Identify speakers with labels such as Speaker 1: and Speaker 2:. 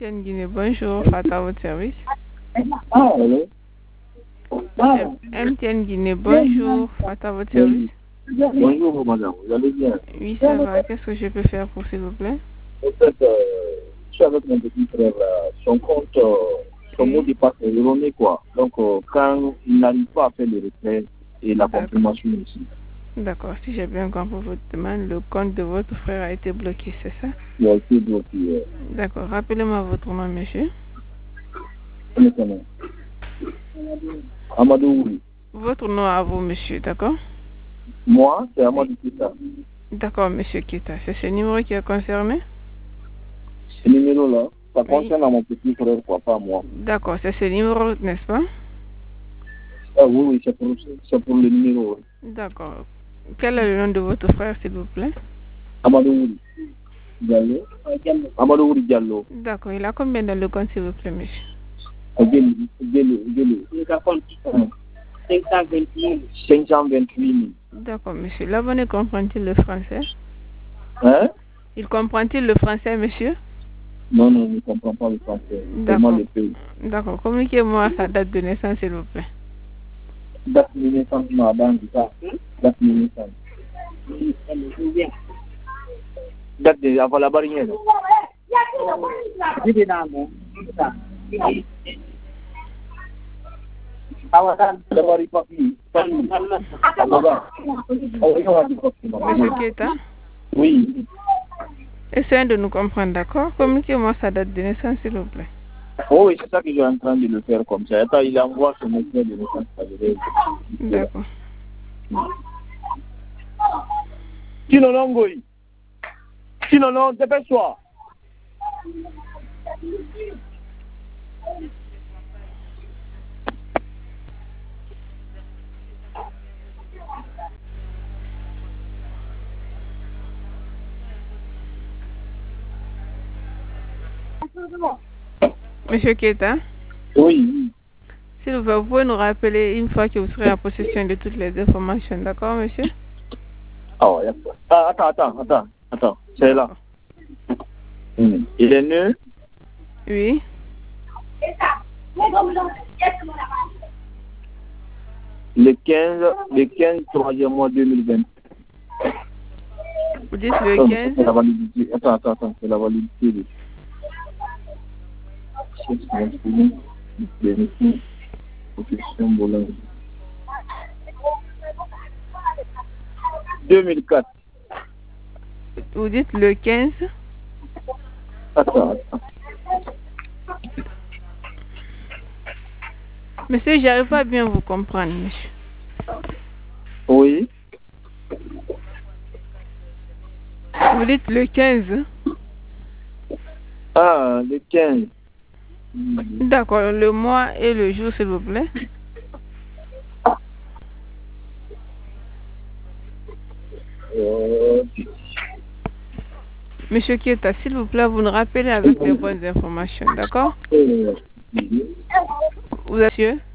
Speaker 1: MTN Guinée, bonjour, Fata à votre service.
Speaker 2: Allô?
Speaker 1: MTN Guinée, bonjour, Fata à votre service.
Speaker 2: Bonjour madame, vous allez bien?
Speaker 1: Oui, ça va. Qu'est-ce que je peux faire pour s'il vous plaît?
Speaker 2: En fait, je suis avec mon petit frère, son compte, son mot de passe est erroné, quoi. Donc, quand il n'arrive pas à faire le retrait et la confirmation aussi.
Speaker 1: D'accord, si j'ai bien compris votre demande, le compte de votre frère a été bloqué, c'est ça?
Speaker 2: Il a été bloqué.
Speaker 1: D'accord, rappelez-moi votre nom, monsieur.
Speaker 2: Amadou Ouri.
Speaker 1: Votre nom à vous, monsieur, d'accord?
Speaker 2: Moi, c'est Amadou Kita.
Speaker 1: D'accord, monsieur Kita. C'est ce numéro qui est concerné?
Speaker 2: Ce numéro-là, ça concerne à mon petit frère, quoi, pas moi.
Speaker 1: D'accord, c'est ce numéro, n'est-ce pas?
Speaker 2: Ah oui, c'est pour le numéro. Oui.
Speaker 1: D'accord. Quel est le nom de votre frère, s'il vous plaît?
Speaker 2: Amadou Ouri Diallo. Amadou Ouri Diallo.
Speaker 1: D'accord, il a combien dans le compte, s'il vous plaît, monsieur?
Speaker 2: 528 000.
Speaker 1: D'accord, monsieur. L'abonné comprend-il le français?
Speaker 2: Hein?
Speaker 1: Il comprend-il le français, monsieur?
Speaker 2: Non, il ne comprend pas le français.
Speaker 1: D'accord.
Speaker 2: Le pays.
Speaker 1: D'accord. Communiquez-moi sa date de naissance, s'il vous plaît.
Speaker 2: Date de naissance, madame, date de naissance. Date de avant la barrière.
Speaker 1: Monsieur Keita?
Speaker 2: Oui.
Speaker 1: Essayez de nous comprendre, d'accord? Communiquez-moi sa date de naissance, s'il vous plaît.
Speaker 2: Oh, oui, c'est ça que je suis en train de le faire comme ça. Attends, il envoie son extrait de naissance.
Speaker 1: D'accord.
Speaker 2: Sinon, non, Goy. Sinon, non, dépêche-toi.
Speaker 1: Monsieur Keita?
Speaker 2: Oui.
Speaker 1: S'il vous plaît, vous pouvez nous rappeler une fois que vous serez en possession de toutes les informations, d'accord, monsieur?
Speaker 2: Ah ouais, attends. C'est là. Il est né?
Speaker 1: Oui.
Speaker 2: Le 15 3e mois 2020.
Speaker 1: Vous dites le 15?
Speaker 2: C'est la validité. Attends, c'est la validité. 2004.
Speaker 1: Vous dites le 15?
Speaker 2: Attends.
Speaker 1: Monsieur, j'arrive pas à bien vous comprendre, monsieur.
Speaker 2: Oui.
Speaker 1: Vous dites le 15?
Speaker 2: Ah, le 15.
Speaker 1: D'accord, le mois et le jour, s'il vous plaît. Monsieur Kieta, s'il vous plaît, vous nous rappelez avec les bonnes informations, d'accord? Vous êtes sûr?